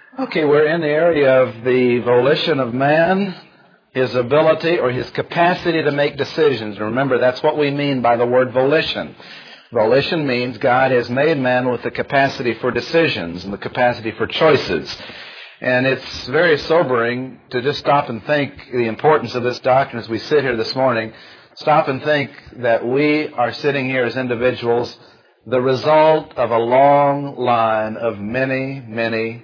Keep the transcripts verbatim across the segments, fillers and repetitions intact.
Okay, we're in the area of the volition of man, his ability or his capacity to make decisions. Remember, that's what we mean by the word volition. Volition means God has made man with the capacity for decisions and the capacity for choices. And it's very sobering to just stop and think the importance of this doctrine as we sit here this morning. Stop and think that we are sitting here as individuals, the result of a long line of many, many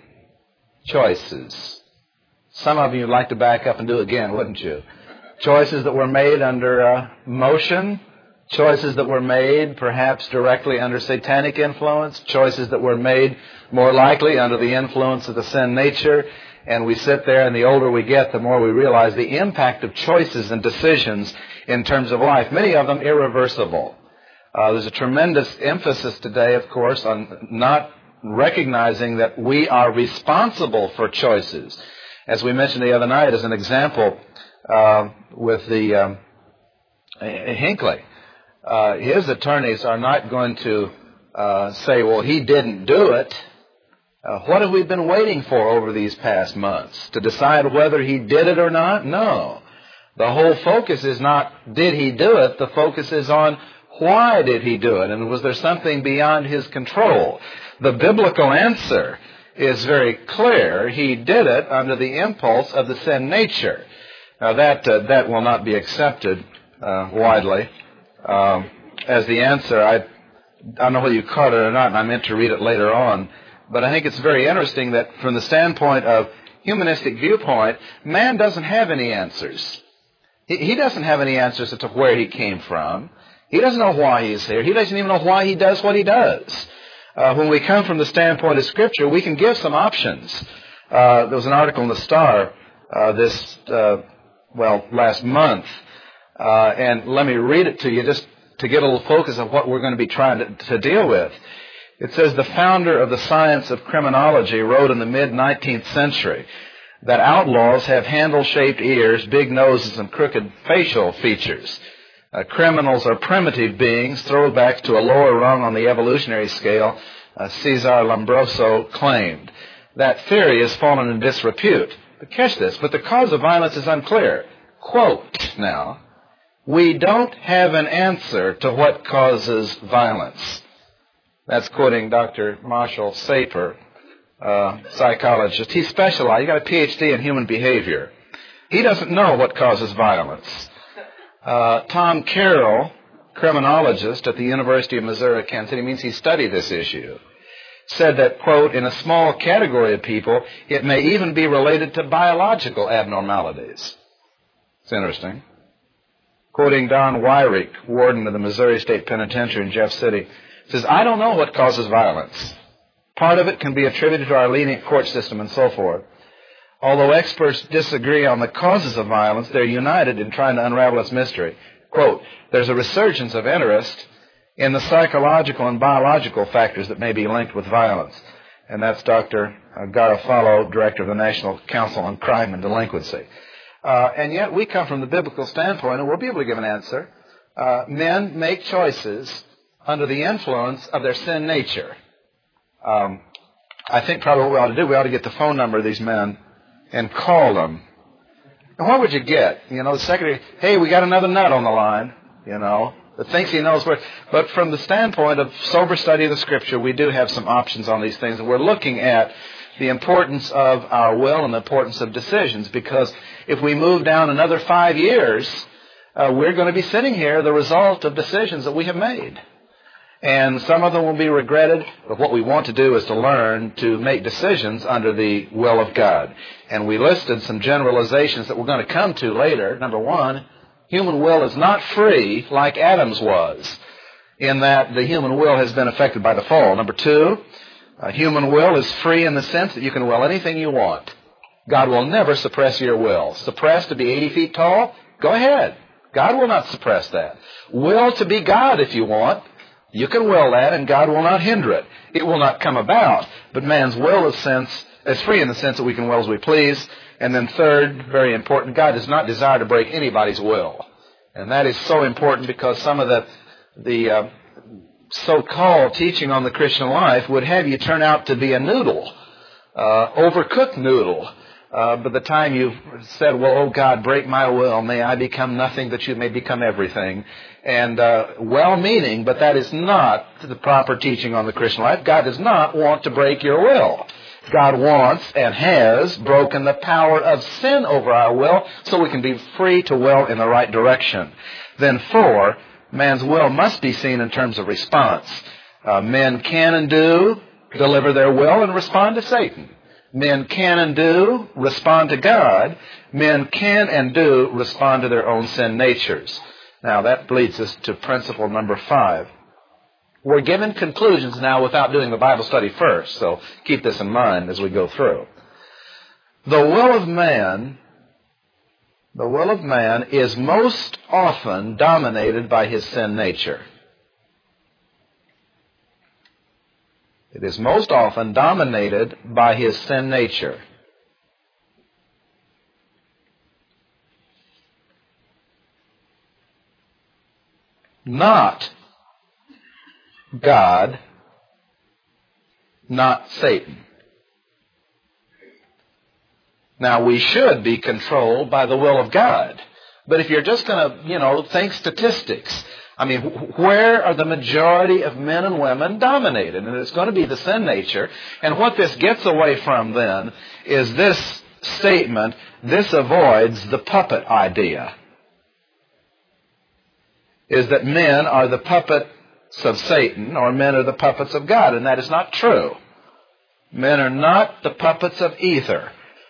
choices. Some of you would like to back up and do it again, wouldn't you? Choices that were made under uh, motion, choices that were made perhaps directly under satanic influence, choices that were made more likely under the influence of the sin nature. And we sit there, and the older we get, the more we realize the impact of choices and decisions in terms of life, many of them irreversible. Uh, there's a tremendous emphasis today, of course, on not recognizing that we are responsible for choices. As we mentioned the other night as an example uh, with the um, Hinckley, uh, his attorneys are not going to uh, say, well, he didn't do it. Uh, what have we been waiting for over these past months? To decide whether he did it or not? No. The whole focus is not, did he do it? The focus is on, why did he do it? And was there something beyond his control? The biblical answer is very clear. He did it under the impulse of the sin nature. Now that uh, that will not be accepted uh, widely um, as the answer. I, I don't know whether you caught it or not, and I meant to read it later on. But I think it's very interesting that from the standpoint of humanistic viewpoint, man doesn't have any answers. He, he doesn't have any answers as to where he came from. He doesn't know why he's here. He doesn't even know why he does what he does. Uh, when we come from the standpoint of Scripture, we can give some options. Uh, there was an article in the Star uh, this, uh, well, last month, uh, and let me read it to you just to get a little focus of what we're going to be trying to, to deal with. It says, the founder of the science of criminology wrote in the mid-nineteenth century that outlaws have handle-shaped ears, big noses, and crooked facial features. Uh, criminals are primitive beings, throwbacks to a lower rung on the evolutionary scale, uh, Cesar Lombroso claimed. That theory has fallen in disrepute. But catch this, but the cause of violence is unclear. Quote now, we don't have an answer to what causes violence. That's quoting Doctor Marshall Saper, uh, psychologist. He specialized, he got a P H D in human behavior. He doesn't know what causes violence. Uh, Tom Carroll, criminologist at the University of Missouri, Kansas City, means he studied this issue, said that, quote, in a small category of people, it may even be related to biological abnormalities. It's interesting. Quoting Don Wyrick, warden of the Missouri State Penitentiary in Jeff City, says, I don't know what causes violence. Part of it can be attributed to our lenient court system and so forth. Although experts disagree on the causes of violence, they're united in trying to unravel its mystery. Quote, there's a resurgence of interest in the psychological and biological factors that may be linked with violence. And that's Doctor Garofalo, director of the National Council on Crime and Delinquency. Uh, and yet we come from the biblical standpoint, and we'll be able to give an answer. Uh, men make choices under the influence of their sin nature. Um, I think probably what we ought to do, we ought to get the phone number of these men and call them. And what would you get? You know, the secretary, hey, we got another nut on the line, you know, that thinks he knows where. But from the standpoint of sober study of the Scripture, we do have some options on these things. And we're looking at the importance of our will and the importance of decisions. Because if we move down another five years, uh, we're going to be sitting here the result of decisions that we have made. And some of them will be regretted, but what we want to do is to learn to make decisions under the will of God. And we listed some generalizations that we're going to come to later. Number one, human will is not free like Adam's was, in that the human will has been affected by the fall. Number two, uh, human will is free in the sense that you can will anything you want. God will never suppress your will. Suppress to be eighty feet tall? Go ahead. God will not suppress that. Will to be God if you want. You can will that, and God will not hinder it. It will not come about. But man's will is, sense, is free in the sense that we can will as we please. And then third, very important, God does not desire to break anybody's will. And that is so important because some of the, the uh, so-called teaching on the Christian life would have you turn out to be a noodle. uh, overcooked noodle. Uh, by the time you said, well, oh God, break my will, may I become nothing that you may become everything. And uh, well-meaning, but that is not the proper teaching on the Christian life. God does not want to break your will. God wants and has broken the power of sin over our will so we can be free to will in the right direction. Then four, man's will must be seen in terms of response. Uh, men can and do deliver their will and respond to Satan. Men can and do respond to God. Men can and do respond to their own sin natures. Now that leads us to principle number five. We're given conclusions now without doing the Bible study first, so keep this in mind as we go through. The will of man, the will of man is most often dominated by his sin nature. It is most often dominated by his sin nature. Not God, not Satan. Now, we should be controlled by the will of God. But if you're just going to, you know, think statistics, I mean, where are the majority of men and women dominated? And it's going to be the sin nature. And what this gets away from then is this statement, this avoids the puppet idea. Is that men are the puppets of Satan or men are the puppets of God. And that is not true. Men are not the puppets of either.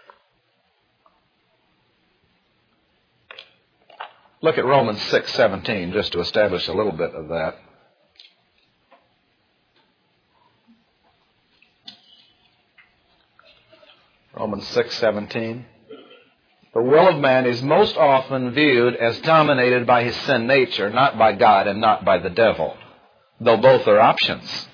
Look at Romans six seventeen, just to establish a little bit of that. Romans six seventeen. The will of man is most often viewed as dominated by his sin nature, not by God and not by the devil, though both are options.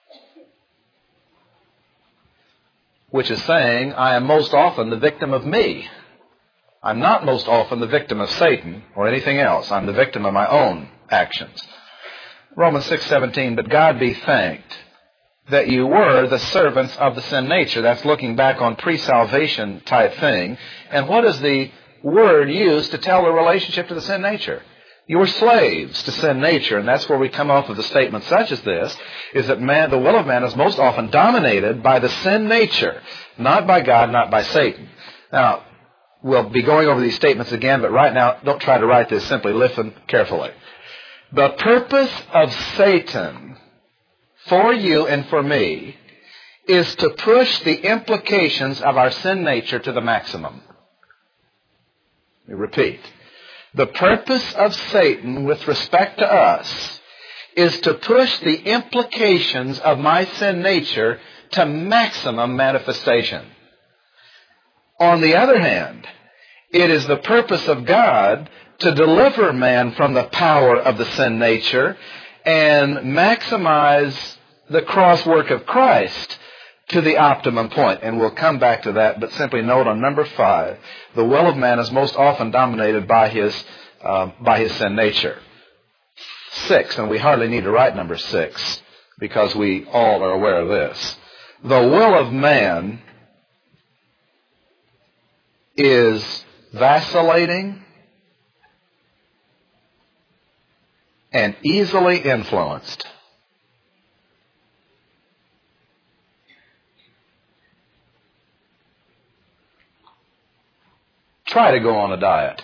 Which is saying, I am most often the victim of me. I'm not most often the victim of Satan or anything else. I'm the victim of my own actions. Romans six seventeen, but God be thanked that you were the servants of the sin nature. That's looking back on pre-salvation type thing. And what is the word used to tell the relationship to the sin nature? You were slaves to sin nature, and that's where we come off of the statement such as this, is that man, the will of man is most often dominated by the sin nature, not by God, not by Satan. Now, we'll be going over these statements again, but right now, don't try to write this simply. Listen carefully. The purpose of Satan for you and for me is to push the implications of our sin nature to the maximum. Let me repeat. The purpose of Satan with respect to us is to push the implications of my sin nature to maximum manifestation. On the other hand, it is the purpose of God to deliver man from the power of the sin nature and maximize the cross work of Christ to the optimum point. And we'll come back to that, but simply note on number five, the will of man is most often dominated by his, uh, by his sin nature. Six, and we hardly need to write number six because we all are aware of this. The will of man is vacillating and easily influenced. Try to go on a diet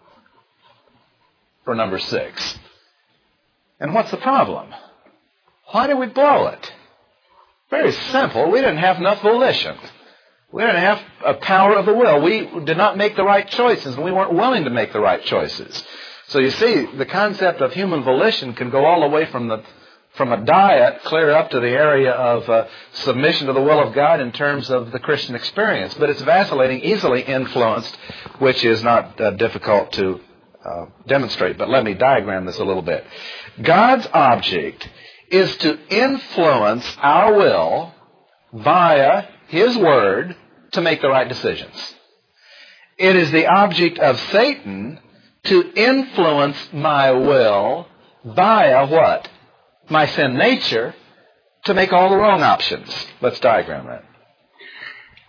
for number six. And what's the problem? Why did we blow it? Very simple. We didn't have enough volition. We didn't have a power of the will. We did not make the right choices, and we weren't willing to make the right choices. So you see, the concept of human volition can go all the way from the from a diet clear up to the area of uh, submission to the will of God in terms of the Christian experience. But it's vacillating, easily influenced, which is not uh, difficult to uh, demonstrate. But let me diagram this a little bit. God's object is to influence our will via His Word to make the right decisions. It is the object of Satan to influence my will via what? My sin nature to make all the wrong options. Let's diagram that.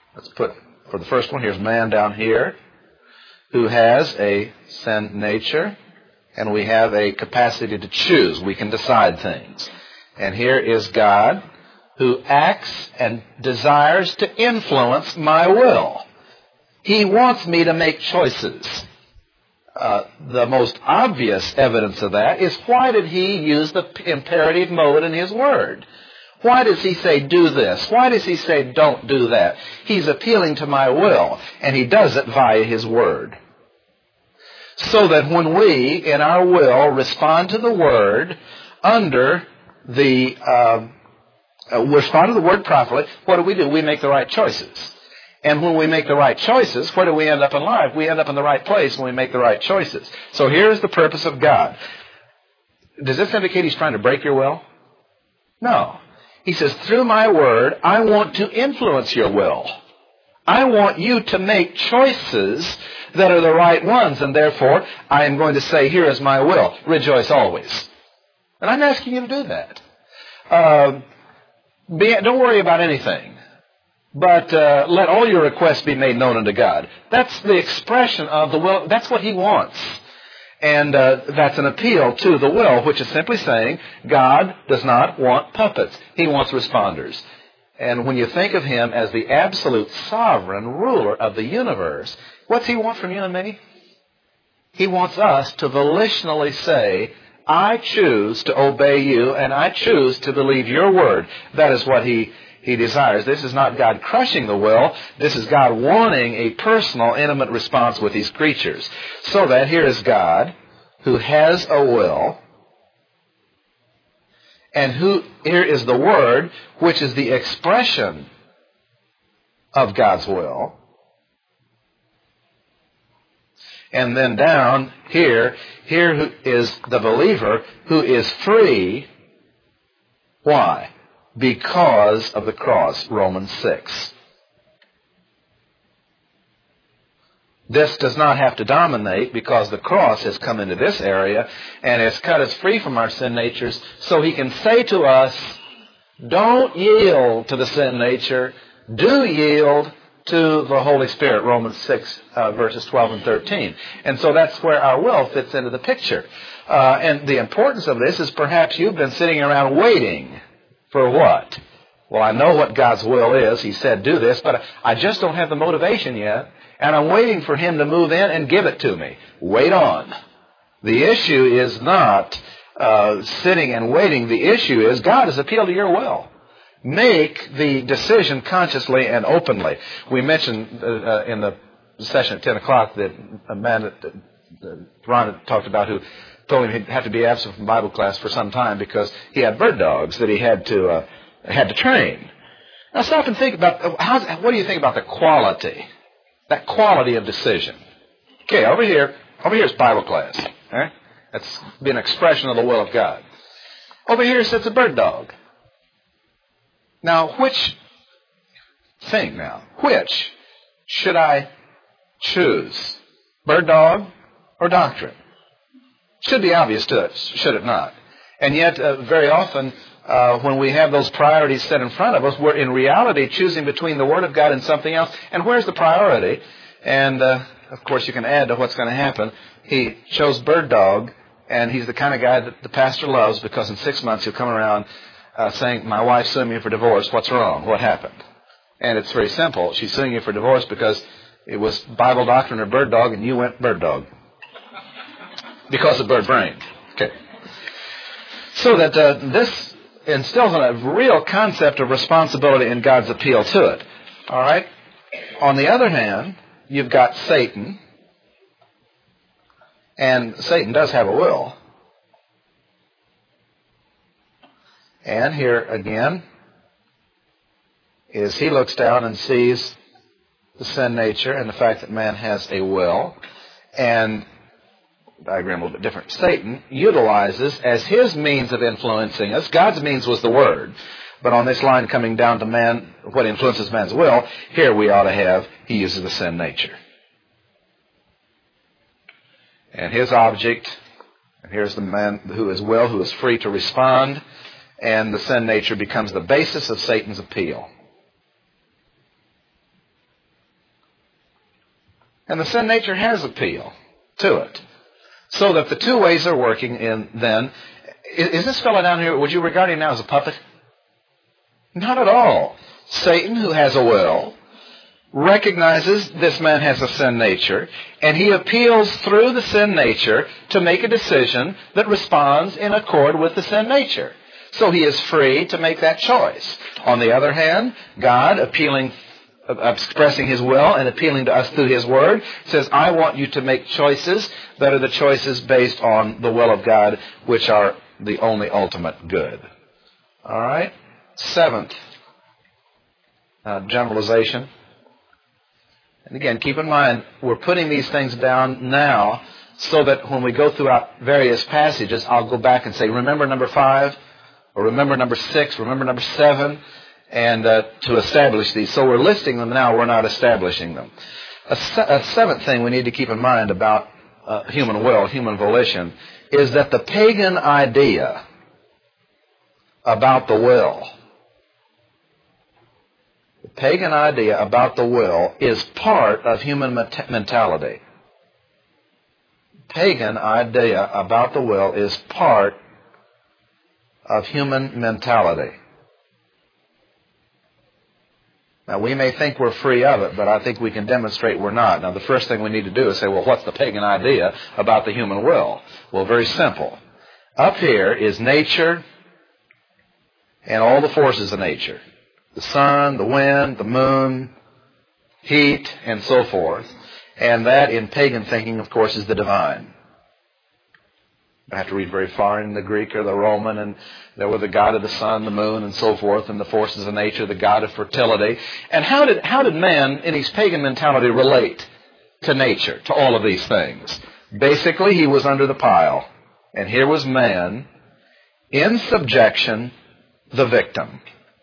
let's put, for the first one, here's man down here who has a sin nature, and we have a capacity to choose. We can decide things. And here is God who acts and desires to influence my will. He wants me to make choices. Uh, the most obvious evidence of that is, why did he use the imperative mode in his word? Why does he say do this? Why does he say don't do that? He's appealing to my will, and he does it via his word. So that when we, in our will, respond to the word under the, uh, uh, respond to the word properly, what do we do? We make the right choices. And when we make the right choices, where do we end up in life? We end up in the right place when we make the right choices. So here's the purpose of God. Does this indicate he's trying to break your will? No. He says, through my word, I want to influence your will. I want you to make choices that are the right ones, and therefore I am going to say, here is my will. Rejoice always. And I'm asking you to do that. Uh, be, don't worry about anything, but uh, let all your requests be made known unto God. That's the expression of the will. That's what he wants. And uh, that's an appeal to the will, which is simply saying God does not want puppets. He wants responders. And when you think of him as the absolute sovereign ruler of the universe, what's he want from you and me? He wants us to volitionally say, I choose to obey you, and I choose to believe your word. That is what he, he desires. This is not God crushing the will. This is God wanting a personal, intimate response with his creatures. So that here is God who has a will, and who here is the Word, which is the expression of God's will. And then down here, here who is the believer who is free. Why? Because of the cross, Romans six. This does not have to dominate, because the cross has come into this area and has cut us free from our sin natures, so he can say to us, don't yield to the sin nature, do yield to the Holy Spirit, Romans six, uh, verses twelve and thirteen. And so that's where our will fits into the picture. Uh, and the importance of this is, perhaps you've been sitting around waiting for what? Well, I know what God's will is. He said do this, but I just don't have the motivation yet. And I'm waiting for him to move in and give it to me. Wait on. The issue is not uh, sitting and waiting. The issue is God has appealed to your will. Make the decision consciously and openly. We mentioned uh, uh, in the session at ten o'clock that a man that uh, Ron had talked about, who told him he'd have to be absent from Bible class for some time because he had bird dogs that he had to uh, had to train. Now stop and think about, how's, what do you think about the quality? That quality of decision. Okay, over here, over here is Bible class. Right? That's be an expression of the will of God. Over here sits a bird dog. Now, which, think now, which should I choose? Bird dog or doctrine? Should be obvious to us, should it not? And yet, uh, very often, Uh, when we have those priorities set in front of us, we're in reality choosing between the Word of God and something else. And where's the priority? And, uh, of course, you can add to what's going to happen. He chose bird dog, and he's the kind of guy that the pastor loves, because in six months he'll come around uh, saying, my wife's suing me for divorce. What's wrong? What happened? And it's very simple. She's suing you for divorce because it was Bible doctrine or bird dog, and you went bird dog. Because of bird brain. Okay. So that uh, this instills a real concept of responsibility in God's appeal to it. All right? On the other hand, you've got Satan, and Satan does have a will. And here again is he looks down and sees the sin nature and the fact that man has a will, and diagram a little bit different. Satan utilizes as his means of influencing us. God's means was the Word. But on this line coming down to man, what influences man's will, here we ought to have, he uses the sin nature. And his object, and here's the man who is will, who is free to respond, and the sin nature becomes the basis of Satan's appeal. And the sin nature has appeal to it. So that the two ways are working in then. Is, is this fellow down here, would you regard him now as a puppet? Not at all. Satan, who has a will, recognizes this man has a sin nature, and he appeals through the sin nature to make a decision that responds in accord with the sin nature. So he is free to make that choice. On the other hand, God, appealing, expressing His will and appealing to us through His Word, says, I want you to make choices that are the choices based on the will of God, which are the only ultimate good. All right? Seventh uh, generalization. And again, keep in mind, we're putting these things down now so that when we go throughout various passages, I'll go back and say, remember number five, or remember number six, remember number seven, and uh, to establish these. So we're listing them now, we're not establishing them. A, se- a seventh thing we need to keep in mind about uh, human will, human volition, is that the pagan idea about the will The pagan idea about the will is part of human mentality. Pagan idea about the will is part of human mentality. Now, we may think we're free of it, but I think we can demonstrate we're not. Now, the first thing we need to do is say, well, what's the pagan idea about the human will? Well, very simple. Up here is nature and all the forces of nature. The sun, the wind, the moon, heat, and so forth. And that, in pagan thinking, of course, is the divine. I have to read very far in the Greek or the Roman, and there were the god of the sun, the moon, and so forth, and the forces of nature, the god of fertility. And how did how did man, in his pagan mentality, relate to nature, to all of these things? Basically, he was under the pile. And here was man, in subjection, the victim.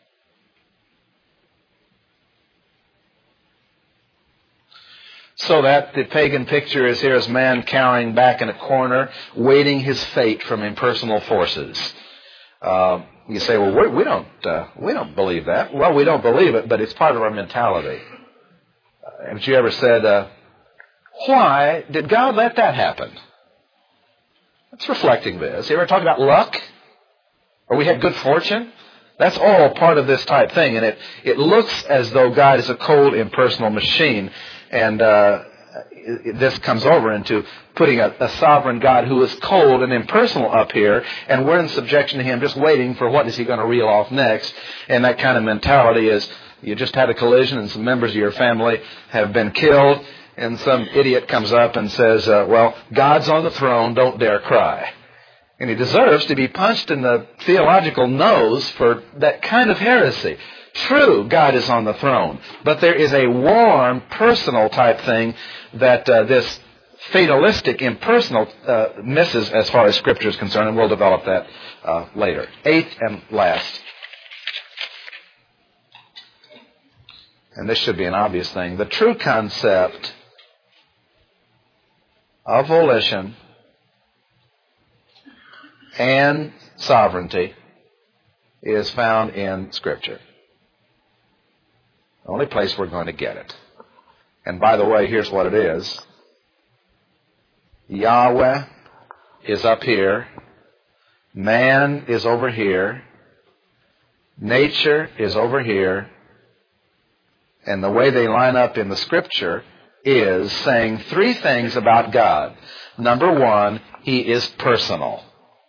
So that the pagan picture is here as man cowering back in a corner, waiting his fate from impersonal forces. Uh, you say, well, we, we don't uh, we don't believe that. Well, we don't believe it, but it's part of our mentality. Uh, haven't you ever said, uh, why did God let that happen? That's reflecting this. You ever talk about luck? Or we had good fortune? That's all part of this type thing. And it, it looks as though God is a cold, impersonal machine. And uh, this comes over into putting a, a sovereign God who is cold and impersonal up here, and we're in subjection to Him, just waiting for what is He going to reel off next. And that kind of mentality is, you just had a collision and some members of your family have been killed, and some idiot comes up and says, uh, well, God's on the throne, don't dare cry. And he deserves to be punched in the theological nose for that kind of heresy. True, God is on the throne, but there is a warm, personal type thing that uh, this fatalistic, impersonal uh, misses as far as Scripture is concerned, and we'll develop that uh, later. Eighth and last, and this should be an obvious thing, the true concept of volition and sovereignty is found in Scripture. The only place we're going to get it. And by the way, here's what it is. Yahweh is up here. Man is over here. Nature is over here. And the way they line up in the Scripture is saying three things about God. Number one, He is personal.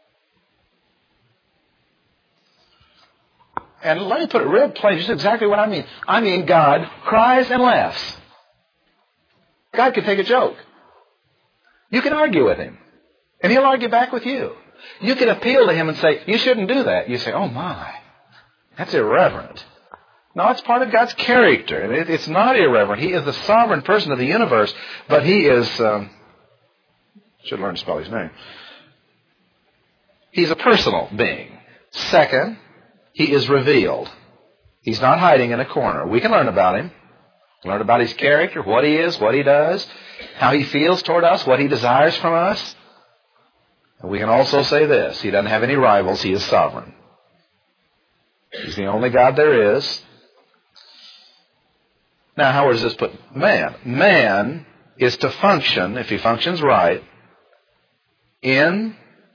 And let me put it real plain, just exactly what I mean. I mean, God cries and laughs. God can take a joke. You can argue with Him, and He'll argue back with you. You can appeal to Him and say, you shouldn't do that. You say, oh my, that's irreverent. No, it's part of God's character. And it, it's not irreverent. He is the sovereign person of the universe, but He is, um, should learn to spell His name. He's a personal being. Second, He is revealed. He's not hiding in a corner. We can learn about Him. Learn about His character, what He is, what He does, how He feels toward us, what He desires from us. And we can also say this. He doesn't have any rivals. He is sovereign. He's the only God there is. Now, how does this put man? Man is to function, if he functions right, in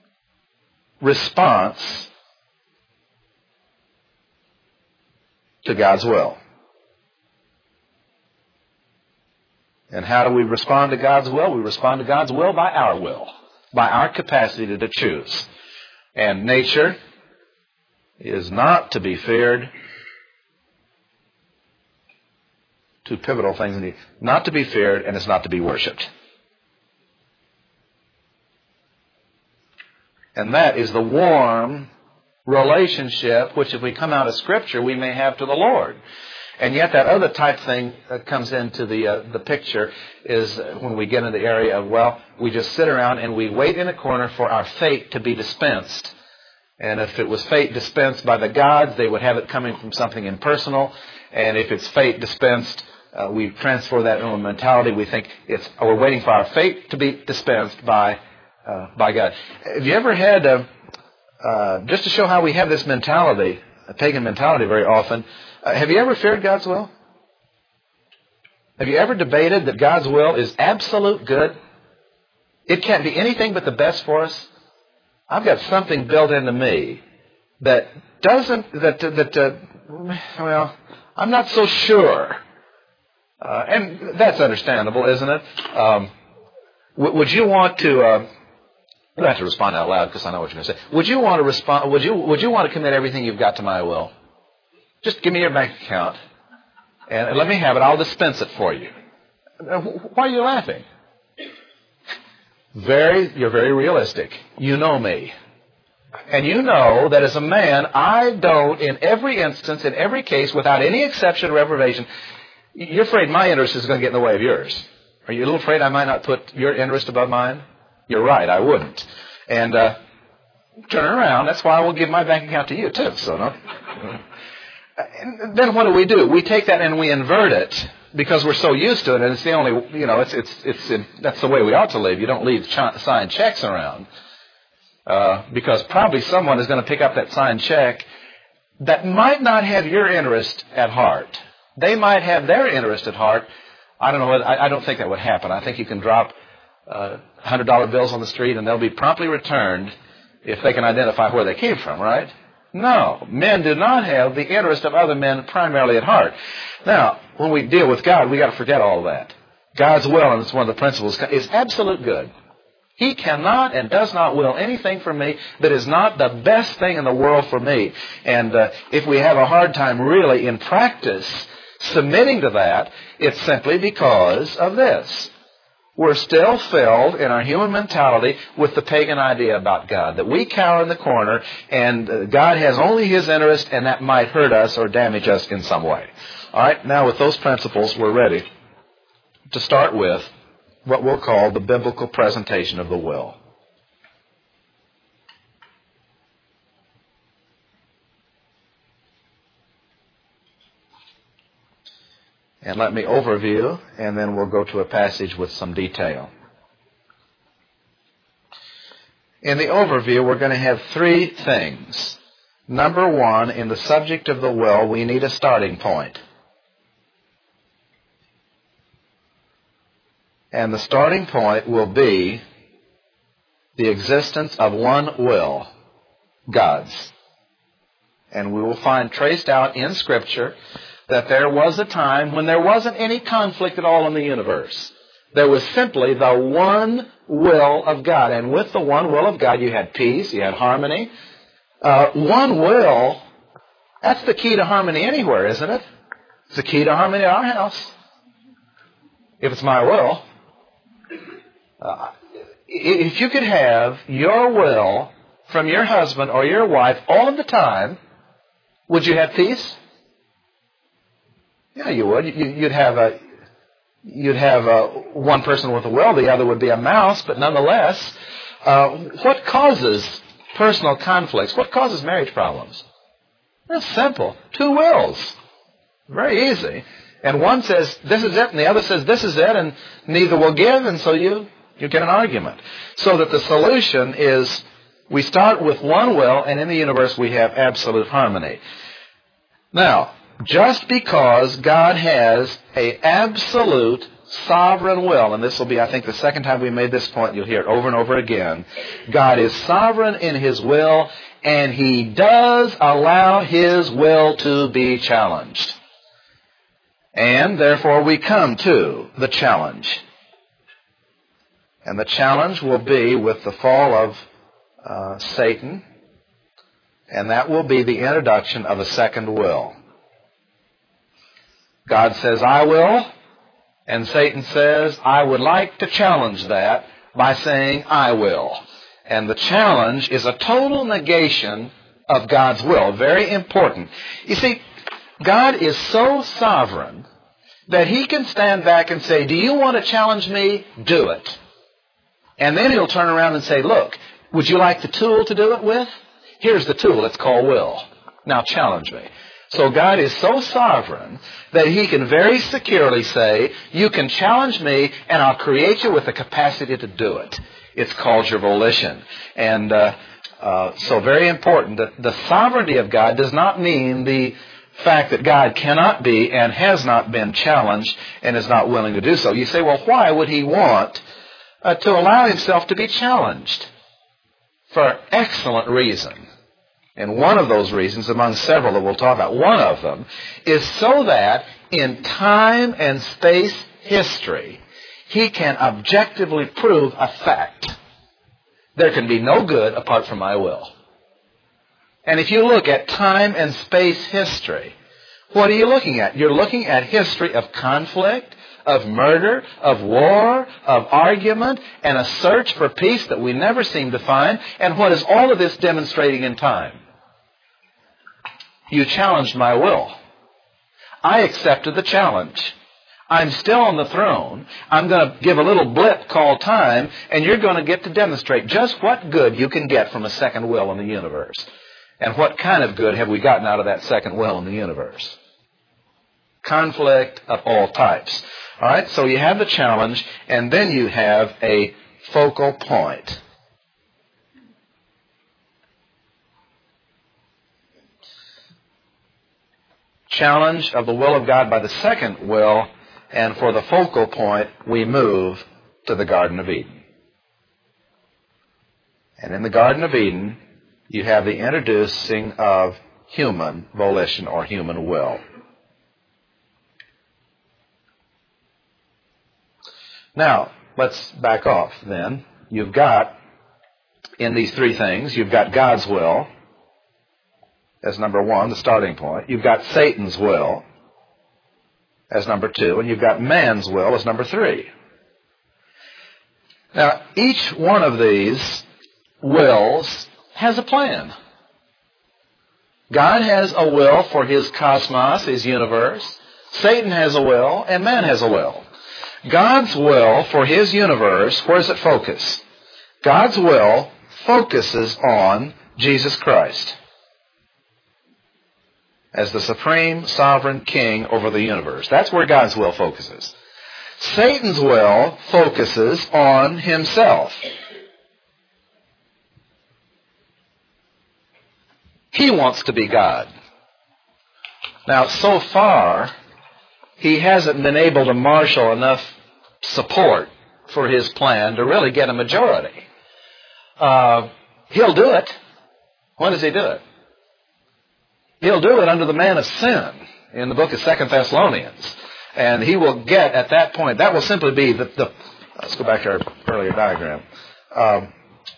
response to God's will. And how do we respond to God's will? We respond to God's will by our will, by our capacity to choose. And nature is not to be feared. Two pivotal things indeed. Not to be feared, and it's not to be worshipped. And that is the warm relationship which, if we come out of Scripture, we may have to the Lord. And yet that other type thing that comes into the uh, the picture is when we get in the area of, well, we just sit around and we wait in a corner for our fate to be dispensed. And if it was fate dispensed by the gods, they would have it coming from something impersonal. And if it's fate dispensed, uh, we transfer that into a mentality. We think it's oh, we're waiting for our fate to be dispensed by uh, by God. Have you ever had, uh, uh, just to show how we have this mentality, a pagan mentality very often, uh, have you ever feared God's will? Have you ever debated that God's will is absolute good? It can't be anything but the best for us? I've got something built into me that doesn't, that, that uh, well, I'm not so sure. Uh, and that's understandable, isn't it? Um, w- would you want to, uh, you don't have to respond out loud because I know what you're going to say. Would you want to respond, would you, would you want to commit everything you've got to my will? Just give me your bank account and let me have it. I'll dispense it for you. Why are you laughing? Very, you're very realistic. You know me. And you know that as a man, I don't, in every instance, in every case, without any exception or reprobation, you're afraid my interest is going to get in the way of yours. Are you a little afraid I might not put your interest above mine? You're right, I wouldn't. And uh, turn around, that's why I will give my bank account to you, too. So, no. And then what do we do? We take that and we invert it because we're so used to it, and it's the only, you know, it's it's it's it, that's the way we ought to live. You don't leave ch- signed checks around uh, because probably someone is going to pick up that signed check that might not have your interest at heart. They might have their interest at heart. I don't know. Whether, I, I don't think that would happen. I think you can drop uh, one hundred dollar bills on the street and they'll be promptly returned if they can identify where they came from, right? No, men do not have the interest of other men primarily at heart. Now, when we deal with God, we got to forget all of that. God's will, and it's one of the principles, is absolute good. He cannot and does not will anything for me that is not the best thing in the world for me. And uh, if we have a hard time really in practice submitting to that, it's simply because of this. We're still filled in our human mentality with the pagan idea about God, that we cower in the corner and God has only His interest and that might hurt us or damage us in some way. All right, now with those principles, we're ready to start with what we'll call the biblical presentation of the will. And let me overview, and then we'll go to a passage with some detail. In the overview, we're going to have three things. Number one, in the subject of the will, we need a starting point. And the starting point will be the existence of one will, God's. And we will find traced out in Scripture that there was a time when there wasn't any conflict at all in the universe. There was simply the one will of God. And with the one will of God, you had peace, you had harmony. Uh, one will, that's the key to harmony anywhere, isn't it? It's the key to harmony at our house. If it's my will. Uh, if you could have your will from your husband or your wife all of the time, would you have peace? Yeah, you would. You'd have a, you'd have a, one person with a will, the other would be a mouse, but nonetheless, uh, what causes personal conflicts? What causes marriage problems? It's simple. Two wills. Very easy. And one says, this is it, and the other says, this is it, and neither will give, and so you, you get an argument. So that the solution is, we start with one will, and in the universe we have absolute harmony. Now, just because God has an absolute sovereign will, and this will be, I think, the second time we made this point, you'll hear it over and over again. God is sovereign in His will, and He does allow His will to be challenged. And therefore we come to the challenge. And the challenge will be with the fall of uh, Satan, and that will be the introduction of a second will. God says, I will, and Satan says, I would like to challenge that by saying, I will. And the challenge is a total negation of God's will. Very important. You see, God is so sovereign that He can stand back and say, do you want to challenge me? Do it. And then He'll turn around and say, look, would you like the tool to do it with? Here's the tool. It's called will. Now challenge me. So God is so sovereign that He can very securely say, you can challenge me and I'll create you with the capacity to do it. It's called your volition. And uh, uh, so very important that the sovereignty of God does not mean the fact that God cannot be and has not been challenged and is not willing to do so. You say, well, why would He want uh, to allow Himself to be challenged? For excellent reason. And one of those reasons, among several that we'll talk about, one of them is so that in time and space history, He can objectively prove a fact. There can be no good apart from my will. And if you look at time and space history, what are you looking at? You're looking at history of conflict, of murder, of war, of argument, and a search for peace that we never seem to find. And what is all of this demonstrating in time? You challenged my will. I accepted the challenge. I'm still on the throne. I'm going to give a little blip called time, and you're going to get to demonstrate just what good you can get from a second will in the universe. And what kind of good have we gotten out of that second will in the universe? Conflict of all types. All right, so you have the challenge, and then you have a focal point. Challenge of the will of God by the second will, and for the focal point, we move to the Garden of Eden. And in the Garden of Eden, you have the introducing of human volition or human will. Now, let's back off then. You've got, in these three things, you've got God's will as number one, the starting point. You've got Satan's will as number two, and you've got man's will as number three. Now, each one of these wills has a plan. God has a will for His cosmos, His universe. Satan has a will, and man has a will. God's will for His universe, where does it focus? God's will focuses on Jesus Christ as the supreme sovereign king over the universe. That's where God's will focuses. Satan's will focuses on himself. He wants to be God. Now, so far, he hasn't been able to marshal enough support for his plan to really get a majority. Uh, he'll do it. When does he do it? He'll do it under the man of sin in the book of Second Thessalonians. And he will get at that point, that will simply be the, the let's go back to our earlier diagram. Um,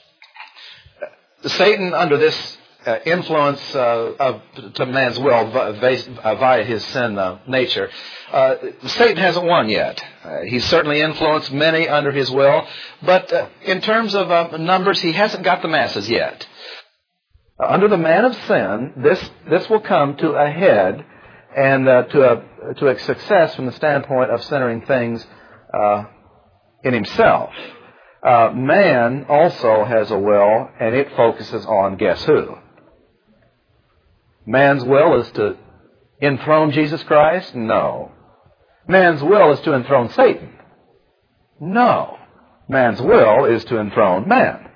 Satan, under this uh, influence uh, of to man's will via his sin uh, nature, uh, Satan hasn't won yet. Uh, he's certainly influenced many under his will, but uh, in terms of uh, numbers, he hasn't got the masses yet. Uh, under the man of sin, this this will come to a head and uh, to a to a success from the standpoint of centering things uh, in himself. Uh, man also has a will, and it focuses on guess who? Man's will is to enthrone Jesus Christ? No. Man's will is to enthrone Satan? No. Man's will is to enthrone man.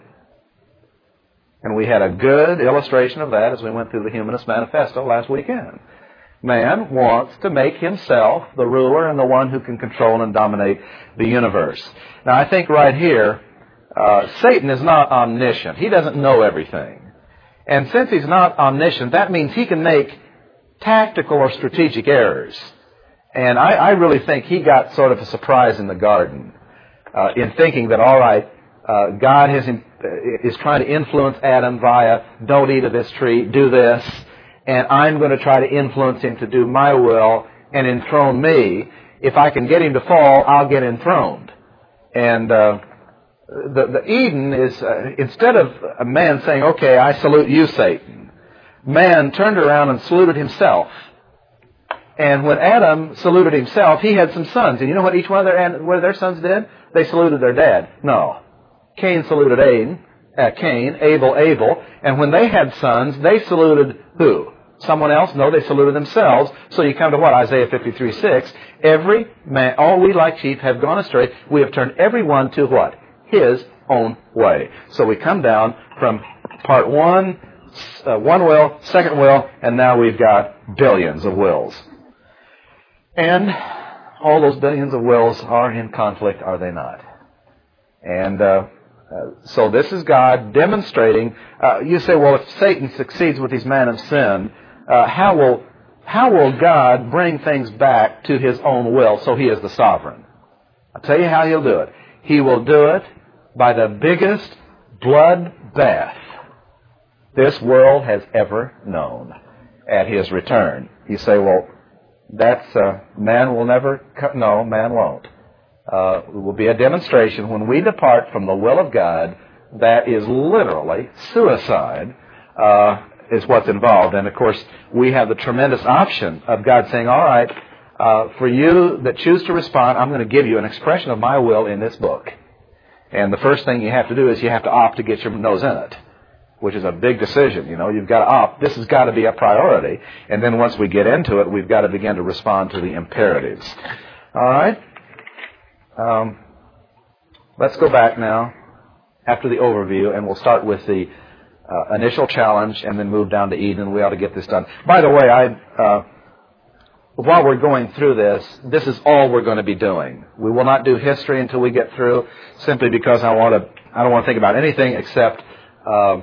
And we had a good illustration of that as we went through the Humanist Manifesto last weekend. Man wants to make himself the ruler and the one who can control and dominate the universe. Now, I think right here, uh, Satan is not omniscient. He doesn't know everything. And since he's not omniscient, that means he can make tactical or strategic errors. And I, I really think he got sort of a surprise in the garden uh, in thinking that, all right, uh, God has, is trying to influence Adam via, don't eat of this tree, do this, and I'm going to try to influence him to do my will and enthrone me. If I can get him to fall, I'll get enthroned. And uh, the, the Eden is, uh, instead of a man saying, okay, I salute you, Satan, man turned around and saluted himself. And when Adam saluted himself, he had some sons. And you know what each one of their, what their sons did? They saluted their dad. No. Cain saluted Ain, uh, Cain, Abel, Abel. And when they had sons, they saluted who? Someone else? No, they saluted themselves. So you come to what? Isaiah fifty-three six. Every man, all we like sheep have gone astray. We have turned every one to what? His own way. So we come down from part one, uh, one will, second will, and now we've got billions of wills. And all those billions of wills are in conflict, are they not? And uh, uh, so this is God demonstrating. Uh, you say, well, if Satan succeeds with his man of sin, uh, how will how will God bring things back to his own will so he is the sovereign? I'll tell you how he'll do it. He will do it by the biggest bloodbath this world has ever known at his return. You say, well, that's, uh, man will never, co- no, man won't. Uh, it will be a demonstration when we depart from the will of God that is literally suicide, uh, is what's involved. And of course, we have the tremendous option of God saying, all right, uh, for you that choose to respond, I'm going to give you an expression of my will in this book. And the first thing you have to do is you have to opt to get your nose in it, which is a big decision. You know, you've got to opt. This has got to be a priority. And then once we get into it, we've got to begin to respond to the imperatives. All right? Um, let's go back now after the overview, and we'll start with the uh, initial challenge and then move down to Eden. We ought to get this done. By the way, I... Uh, While we're going through this, this is all we're going to be doing. We will not do history until we get through, simply because I want to. I don't want to think about anything except uh,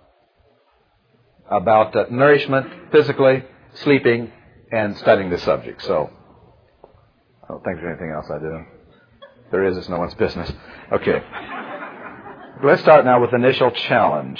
about uh, nourishment, physically, sleeping, and studying the subject. So, I don't think there's anything else I do. If there is, it's no one's business. Okay. Let's start now with initial challenge.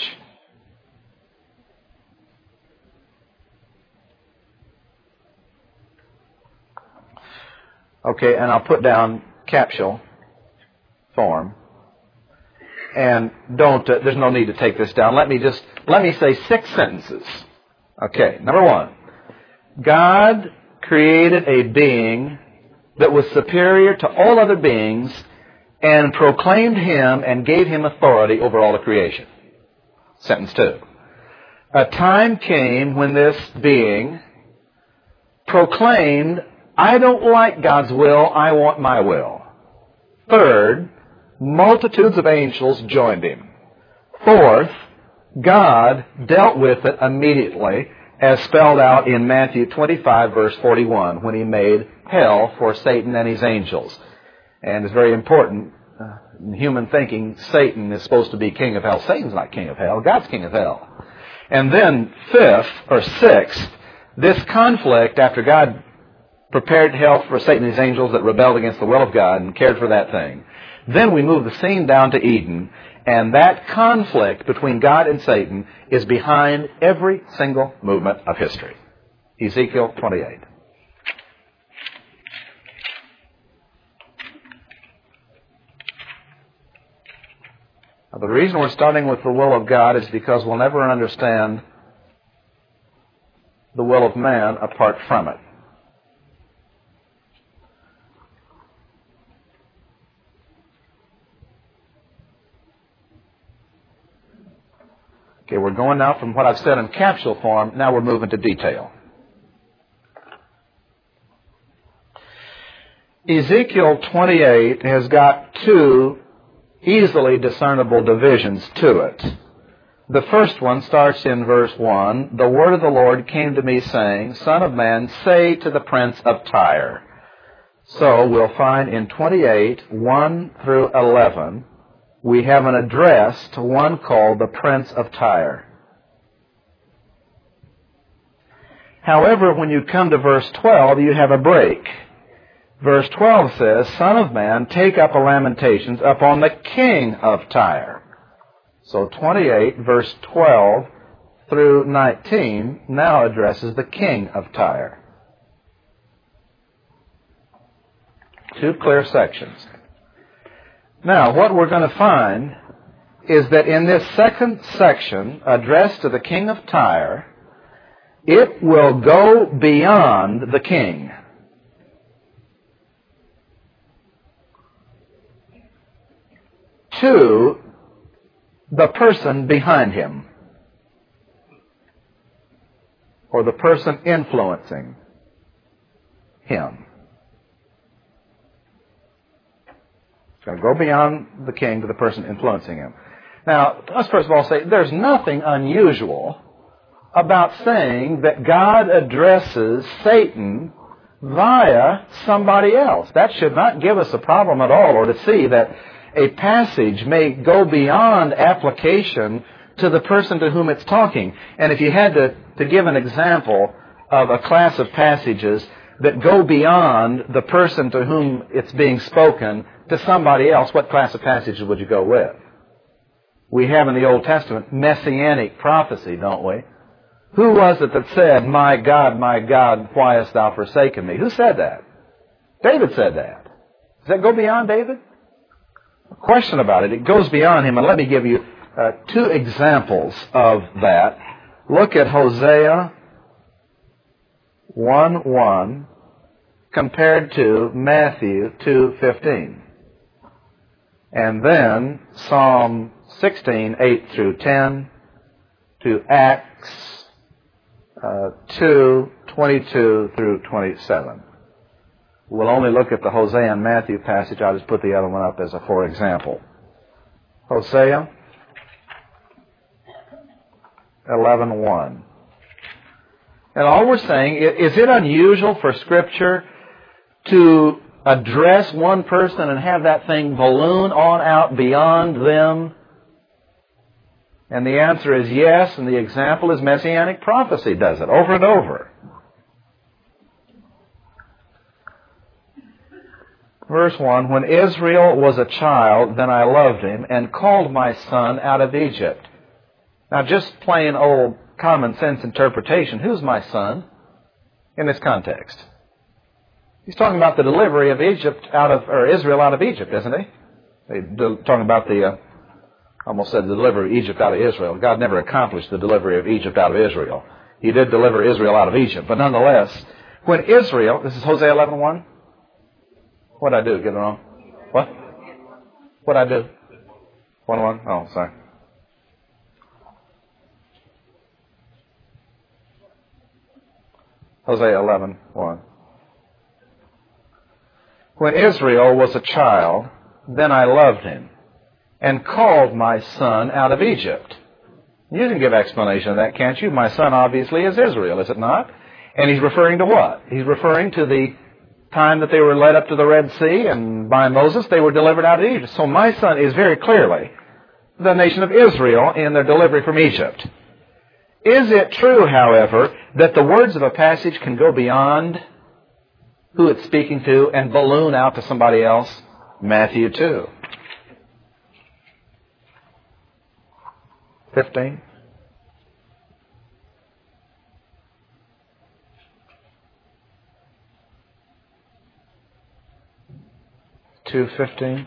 Okay, and I'll put down capsule form. And don't, uh, there's no need to take this down. Let me just, let me say six sentences. Okay, number one. God created a being that was superior to all other beings and proclaimed him and gave him authority over all of creation. Sentence two. A time came when this being proclaimed, I don't like God's will, I want my will. Third, multitudes of angels joined him. Fourth, God dealt with it immediately, as spelled out in Matthew twenty-five, verse forty-one, when he made hell for Satan and his angels. And it's very important, uh, in human thinking, Satan is supposed to be king of hell. Satan's not king of hell, God's king of hell. And then fifth, or sixth, this conflict after God prepared hell for Satan and his angels that rebelled against the will of God and cared for that thing. Then we move the scene down to Eden, and that conflict between God and Satan is behind every single movement of history. Ezekiel twenty-eight. Now, the reason we're starting with the will of God is because we'll never understand the will of man apart from it. Okay, we're going now from what I've said in capsule form, now we're moving to detail. Ezekiel twenty-eight has got two easily discernible divisions to it. The first one starts in verse one. The word of the Lord came to me saying, Son of man, say to the prince of Tyre. So we'll find in twenty-eight, one through eleven, we have an address to one called the Prince of Tyre. However, when you come to verse twelve, you have a break. Verse twelve says, Son of man, take up a lamentations upon the king of Tyre. So twenty-eight, verse twelve through nineteen, now addresses the king of Tyre. Two clear sections. Now, what we're going to find is that in this second section, addressed to the king of Tyre, it will go beyond the king. To the person behind him, or the person influencing him. It's going to go beyond the king to the person influencing him. Now, let's first of all say there's nothing unusual about saying that God addresses Satan via somebody else. That should not give us a problem at all, or to see that a passage may go beyond application to the person to whom it's talking. And if you had to, to give an example of a class of passages that go beyond the person to whom it's being spoken to somebody else, what class of passages would you go with? We have in the Old Testament messianic prophecy, don't we? Who was it that said, My God, my God, why hast thou forsaken me? Who said that? David said that. Does that go beyond David? Question about it. It goes beyond him, and let me give you uh, two examples of that. Look at Hosea one one compared to Matthew two fifteen. And then Psalm sixteen, eight through ten, to Acts uh, two, twenty-two through twenty-seven. We'll only look at the Hosea and Matthew passage. I'll just put the other one up as a for example. Hosea eleven one. And all we're saying, is it unusual for Scripture to address one person and have that thing balloon on out beyond them? And the answer is yes, and the example is Messianic prophecy does it over and over. Verse one, When Israel was a child, then I loved him and called my son out of Egypt. Now, just plain old common sense interpretation, who's my son in this context? He's talking about the delivery of Egypt out of, or Israel out of Egypt, isn't he? He's talking about the, uh, almost said the delivery of Egypt out of Israel. God never accomplished the delivery of Egypt out of Israel. He did deliver Israel out of Egypt, but nonetheless, when Israel, this is Hosea eleven one. What'd I do? Get it wrong? What? What'd I do? one one? Oh, sorry. Hosea eleven one. When Israel was a child, then I loved him and called my son out of Egypt. You can give explanation of that, can't you? My son obviously is Israel, is it not? And he's referring to what? He's referring to the time that they were led up to the Red Sea, and by Moses they were delivered out of Egypt. So my son is very clearly the nation of Israel in their delivery from Egypt. Is it true, however, that the words of a passage can go beyond who it's speaking to and balloon out to somebody else? Matthew two. fifteen. two fifteen.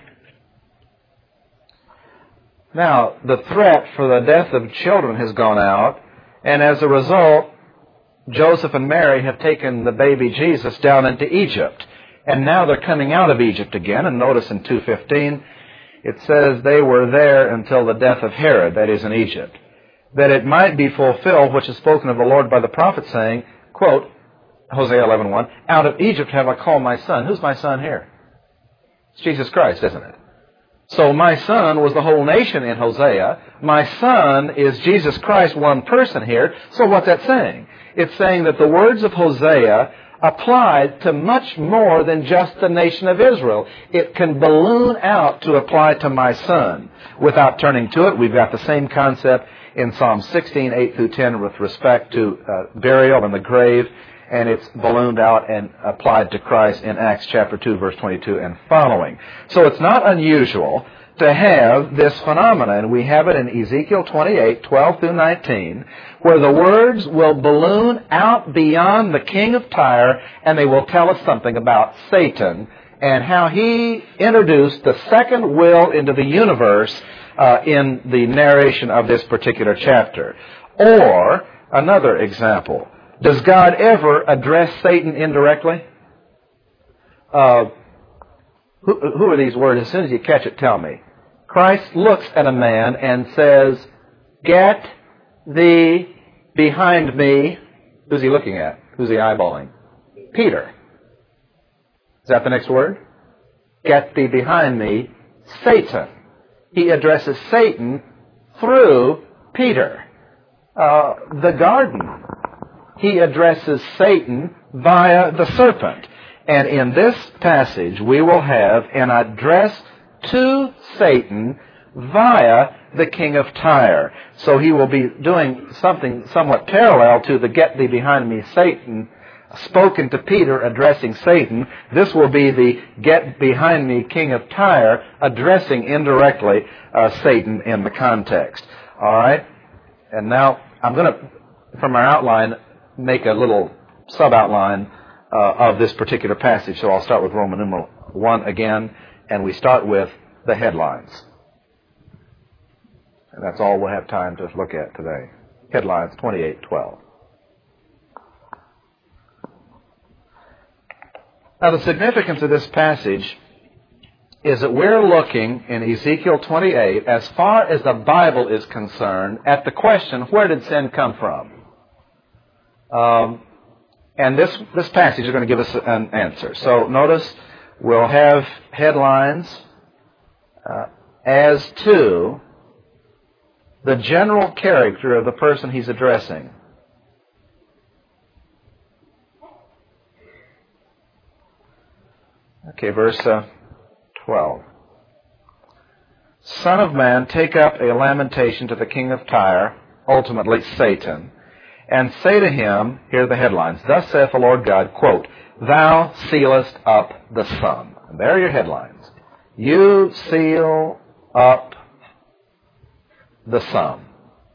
Now, the threat for the death of children has gone out, and as a result, Joseph and Mary have taken the baby Jesus down into Egypt. And now they're coming out of Egypt again, and notice in two fifteen, it says they were there until the death of Herod, that is in Egypt, that it might be fulfilled which is spoken of the Lord by the prophet, saying, quote, Hosea eleven one, Out of Egypt have I called my son. Who's my son here? It's Jesus Christ, isn't it? So my son was the whole nation in Hosea. My son is Jesus Christ, one person here. So what's that saying? It's saying that the words of Hosea applied to much more than just the nation of Israel. It can balloon out to apply to my son. Without turning to it, we've got the same concept in Psalm sixteen, eight through ten with respect to uh, burial and the grave, and it's ballooned out and applied to Christ in Acts chapter two, verse twenty-two and following. So it's not unusual to have this phenomenon. We have it in Ezekiel twenty-eight, twelve through nineteen, where the words will balloon out beyond the king of Tyre, and they will tell us something about Satan and how he introduced the second will into the universe uh, in the narration of this particular chapter. Or, another example, does God ever address Satan indirectly? Uh, who, who are these words? As soon as you catch it, tell me. Christ looks at a man and says, "Get thee behind me." Who's he looking at? Who's he eyeballing? Peter. Is that the next word? "Get thee behind me, Satan." He addresses Satan through Peter. Uh, the garden. He addresses Satan via the serpent. And in this passage, we will have an address to Satan via the king of Tyre. So he will be doing something somewhat parallel to the "Get thee behind me, Satan," spoken to Peter addressing Satan. This will be the "Get behind me, king of Tyre," addressing indirectly uh, Satan in the context. All right? And now I'm going to, from our outline, make a little sub-outline uh, of this particular passage. So I'll start with Roman numeral one again, and we start with the headlines. And that's all we'll have time to look at today. Headlines twenty-eight twelve. Now, the significance of this passage is that we're looking in Ezekiel twenty-eight, as far as the Bible is concerned, at the question, where did sin come from? Um, and this, this passage is going to give us an answer. So notice we'll have headlines uh, as to the general character of the person he's addressing. Okay, verse uh, twelve. "Son of man, take up a lamentation to the king of Tyre," ultimately Satan, "and say to him," here are the headlines, "Thus saith the Lord God, quote, thou sealest up the sum." And there are your headlines. You seal up the sum.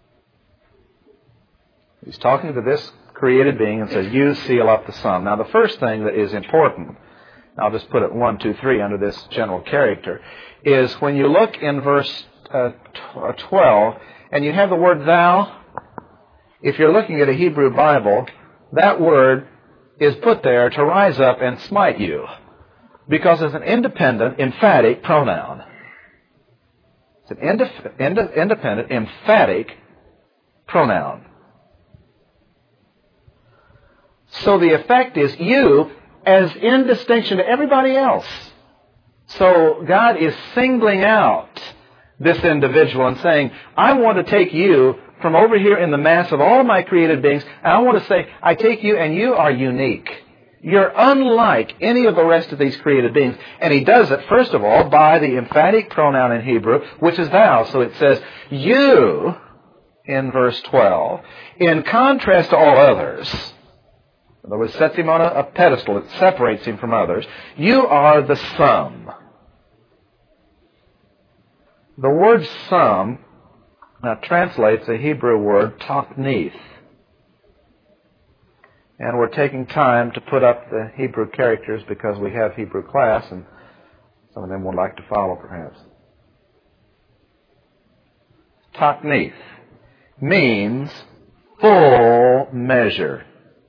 He's talking to this created being and says, you seal up the sum. Now, the first thing that is important, I'll just put it one, two, three under this general character, is when you look in verse uh, twelve and you have the word thou, if you're looking at a Hebrew Bible, that word is put there to rise up and smite you because it's an independent, emphatic pronoun. It's an indif- ind- independent, emphatic pronoun. So the effect is you as in distinction to everybody else. So God is singling out this individual and saying, I want to take you from over here in the mass of all my created beings, and I want to say, I take you and you are unique. You're unlike any of the rest of these created beings. And he does it, first of all, by the emphatic pronoun in Hebrew, which is thou. So it says, you, in verse twelve, in contrast to all others, in other words, sets him on a, a pedestal, it separates him from others, you are the sum. The word sum now translates a Hebrew word, tachnith. And we're taking time to put up the Hebrew characters because we have Hebrew class, and some of them would like to follow, perhaps. Tachnith means full measure.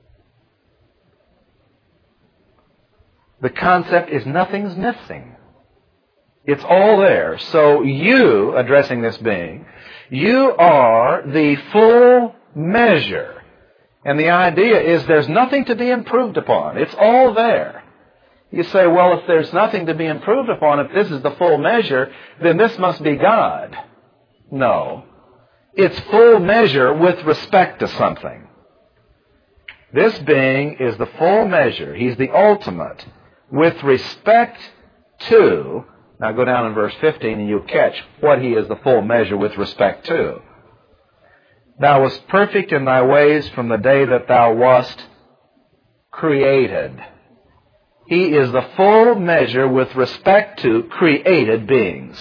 The concept is nothing's missing. It's all there. So you, addressing this being, you are the full measure. And the idea is there's nothing to be improved upon. It's all there. You say, well, if there's nothing to be improved upon, if this is the full measure, then this must be God. No. It's full measure with respect to something. This being is the full measure. He's the ultimate with respect to. Now go down in verse fifteen and you'll catch what he is the full measure with respect to. Thou wast perfect in thy ways from the day that thou wast created. He is the full measure with respect to created beings.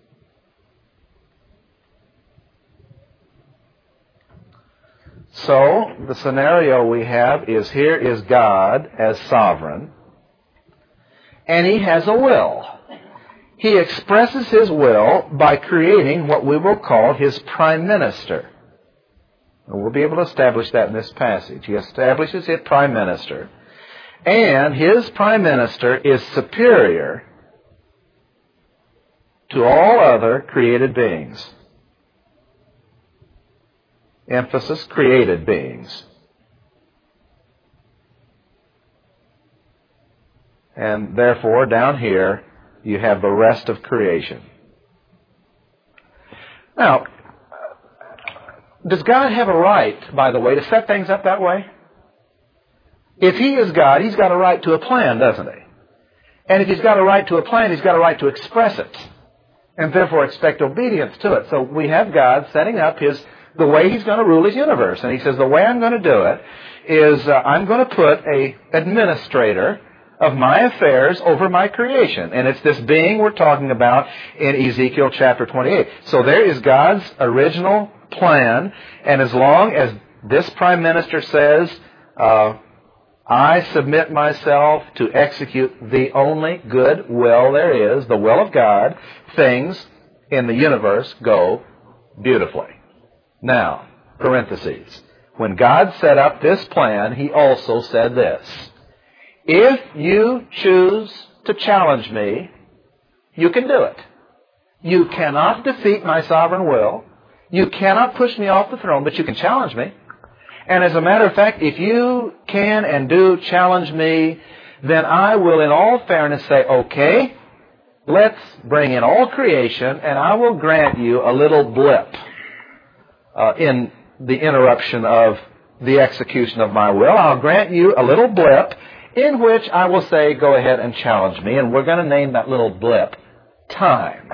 So, the scenario we have is here is God as sovereign, and He has a will. He expresses His will by creating what we will call His prime minister. And we'll be able to establish that in this passage. He establishes His prime minister, and His prime minister is superior to all other created beings. Emphasis, created beings. And therefore, down here, you have the rest of creation. Now, does God have a right, by the way, to set things up that way? If He is God, He's got a right to a plan, doesn't He? And if He's got a right to a plan, He's got a right to express it, and therefore expect obedience to it. So we have God setting up His the way He's going to rule His universe. And He says, the way I'm going to do it is uh, I'm going to put a administrator of my affairs over my creation. And it's this being we're talking about in Ezekiel chapter twenty-eight. So there is God's original plan, and as long as this prime minister says, uh, I submit myself to execute the only good will there is, the will of God, things in the universe go beautifully. Now, parentheses. When God set up this plan, He also said this. If you choose to challenge me, you can do it. You cannot defeat my sovereign will. You cannot push me off the throne, but you can challenge me. And as a matter of fact, if you can and do challenge me, then I will in all fairness say, okay, let's bring in all creation, and I will grant you a little blip Uh, in the interruption of the execution of my will. I'll grant you a little blip in which I will say, go ahead and challenge me. And we're going to name that little blip time.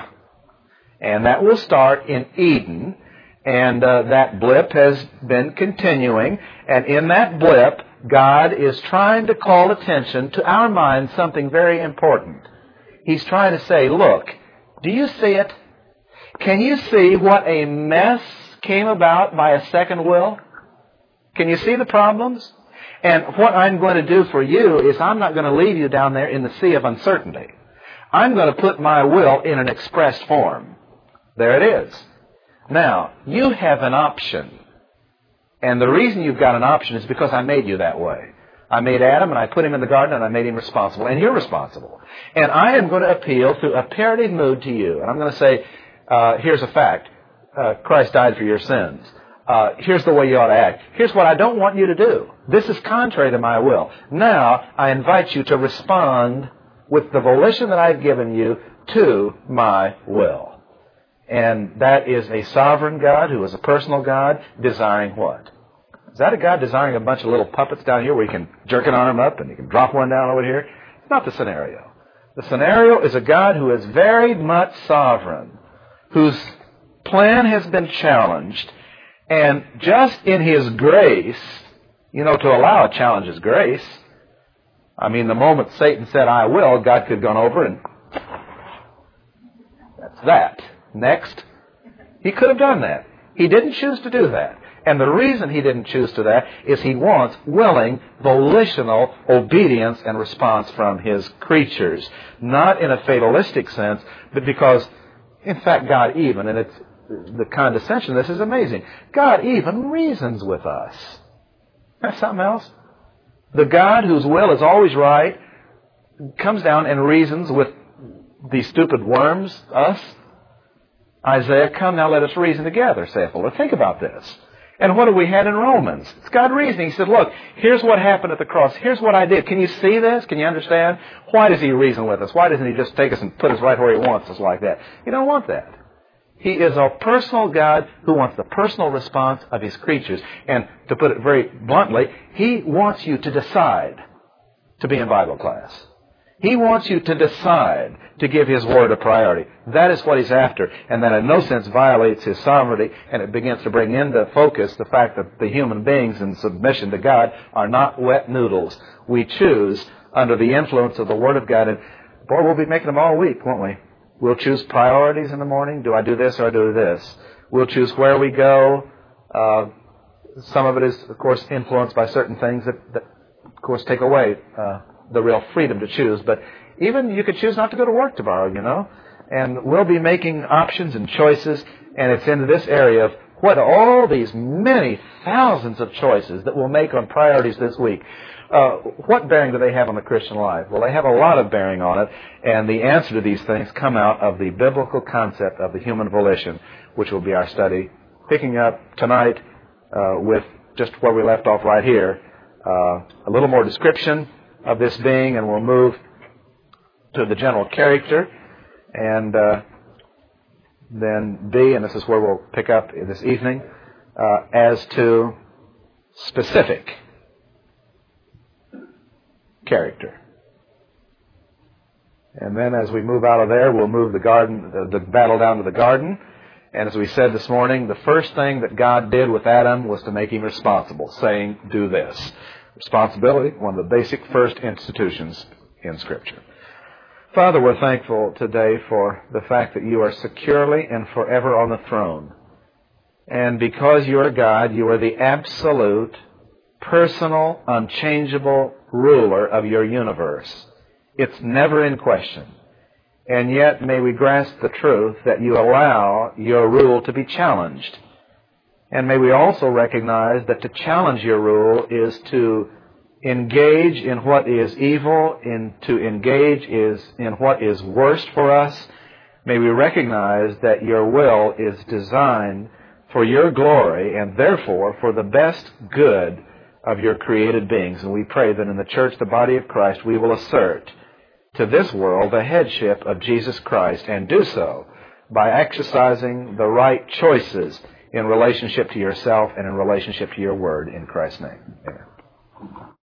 And that will start in Eden. And uh, that blip has been continuing. And in that blip, God is trying to call attention to our minds something very important. He's trying to say, look, do you see it? Can you see what a mess came about by a second will? Can you see the problems? And what I'm going to do for you is I'm not going to leave you down there in the sea of uncertainty. I'm going to put my will in an expressed form. There it is. Now, you have an option. And the reason you've got an option is because I made you that way. I made Adam and I put him in the garden and I made him responsible. And you're responsible. And I am going to appeal through a parative mood to you. And I'm going to say, uh, here's a fact. Uh, Christ died for your sins. Uh, here's the way you ought to act. Here's what I don't want you to do. This is contrary to my will. Now, I invite you to respond with the volition that I've given you to my will. And that is a sovereign God who is a personal God desiring what? Is that a God desiring a bunch of little puppets down here where you can jerk an arm up and you can drop one down over here? It's not the scenario. The scenario is a God who is very much sovereign, whose plan has been challenged, and just in His grace, you know, to allow a challenge is grace. I mean, the moment Satan said, I will, God could have gone over and that's that. Next. He could have done that. He didn't choose to do that. And the reason He didn't choose to do that is He wants willing, volitional obedience and response from His creatures. Not in a fatalistic sense, but because, in fact, God even, and it's the condescension of this is amazing, God even reasons with us. That's something else. The God whose will is always right comes down and reasons with these stupid worms, us. Isaiah, come now, let us reason together, saith the Lord. Think about this. And what do we have in Romans? It's God reasoning. He said, look, here's what happened at the cross. Here's what I did. Can you see this? Can you understand? Why does He reason with us? Why doesn't He just take us and put us right where He wants us like that? You don't want that. He is a personal God who wants the personal response of His creatures. And to put it very bluntly, He wants you to decide to be in Bible class. He wants you to decide to give His Word a priority. That is what He's after. And that in no sense violates His sovereignty, and it begins to bring into focus the fact that the human beings in submission to God are not wet noodles. We choose under the influence of the Word of God. And boy, we'll be making them all week, won't we? We'll choose priorities in the morning. Do I do this or do this? We'll choose where we go. Uh, some of it is, of course, influenced by certain things that, that of course, take away uh, the real freedom to choose. But even you could choose not to go to work tomorrow, you know. And we'll be making options and choices, and it's into this area of what all these many thousands of choices that we'll make on priorities this week. Uh, what bearing do they have on the Christian life? Well, they have a lot of bearing on it, and the answer to these things come out of the biblical concept of the human volition, which will be our study, picking up tonight uh, with just where we left off right here, uh, a little more description of this being, and we'll move to the general character, and uh, then B, and this is where we'll pick up this evening, uh, as to specific character. And then as we move out of there, we'll move the garden, the, the battle down to the garden. And as we said this morning, the first thing that God did with Adam was to make him responsible, saying, do this. Responsibility, one of the basic first institutions in Scripture. Father, we're thankful today for the fact that you are securely and forever on the throne. And because you are God, you are the absolute, personal, unchangeable ruler of your universe. It's never in question. And yet may we grasp the truth that you allow your rule to be challenged. And may we also recognize that to challenge your rule is to engage in what is evil, in to engage is in what is worst for us. May we recognize that your will is designed for your glory and therefore for the best good of your created beings. And we pray that in the church, the body of Christ, we will assert to this world the headship of Jesus Christ, and do so by exercising the right choices in relationship to yourself and in relationship to your word. In Christ's name, amen.